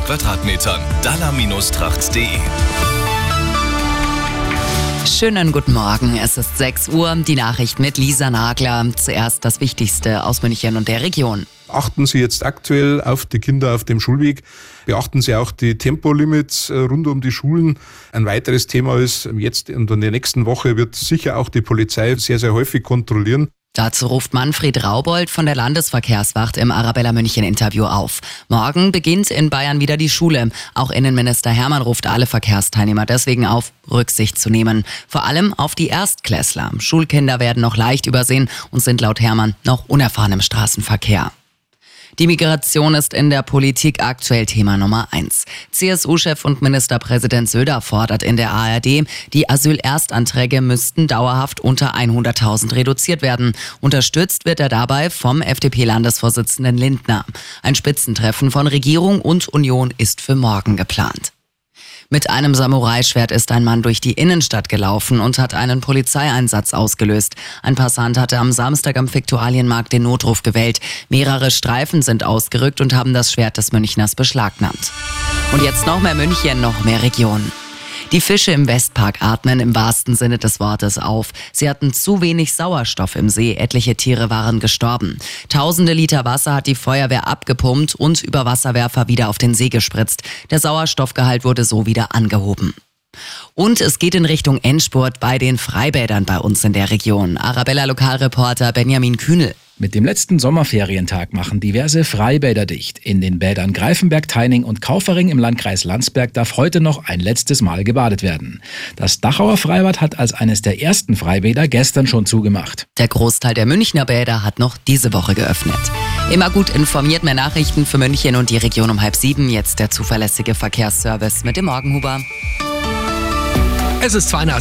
Quadratmetern. Dalla-Tracht.de. Schönen guten Morgen, es ist 6 Uhr, die Nachricht mit Lisa Nagler. Zuerst das Wichtigste aus München und der Region. Achten Sie jetzt aktuell auf die Kinder auf dem Schulweg. Beachten Sie auch die Tempolimits rund um die Schulen. Ein weiteres Thema ist, jetzt und in der nächsten Woche wird sicher auch die Polizei sehr, sehr häufig kontrollieren. Dazu ruft Manfred Raubold von der Landesverkehrswacht im Arabella München Interview auf. Morgen beginnt in Bayern wieder die Schule. Auch Innenminister Hermann ruft alle Verkehrsteilnehmer deswegen auf, Rücksicht zu nehmen. Vor allem auf die Erstklässler. Schulkinder werden noch leicht übersehen und sind laut Hermann noch unerfahren im Straßenverkehr. Die Migration ist in der Politik aktuell Thema Nummer 1. CSU-Chef und Ministerpräsident Söder fordert in der ARD, die Asylerstanträge müssten dauerhaft unter 100.000 reduziert werden. Unterstützt wird er dabei vom FDP-Landesvorsitzenden Lindner. Ein Spitzentreffen von Regierung und Union ist für morgen geplant. Mit einem Samurai-Schwert ist ein Mann durch die Innenstadt gelaufen und hat einen Polizeieinsatz ausgelöst. Ein Passant hatte am Samstag am Viktualienmarkt den Notruf gewählt. Mehrere Streifen sind ausgerückt und haben das Schwert des Münchners beschlagnahmt. Und jetzt noch mehr München, noch mehr Region. Die Fische im Westpark atmen im wahrsten Sinne des Wortes auf. Sie hatten zu wenig Sauerstoff im See. Etliche Tiere waren gestorben. Tausende Liter Wasser hat die Feuerwehr abgepumpt und über Wasserwerfer wieder auf den See gespritzt. Der Sauerstoffgehalt wurde so wieder angehoben. Und es geht in Richtung Endspurt bei den Freibädern bei uns in der Region. Arabella-Lokalreporter Benjamin Kühnel. Mit dem letzten Sommerferientag machen diverse Freibäder dicht. In den Bädern Greifenberg, Teining und Kaufering im Landkreis Landsberg darf heute noch ein letztes Mal gebadet werden. Das Dachauer Freibad hat als eines der ersten Freibäder gestern schon zugemacht. Der Großteil der Münchner Bäder hat noch diese Woche geöffnet. Immer gut informiert, mehr Nachrichten für München und die Region um 6:30. Jetzt der zuverlässige Verkehrsservice mit dem Morgenhuber. Es ist 2 nach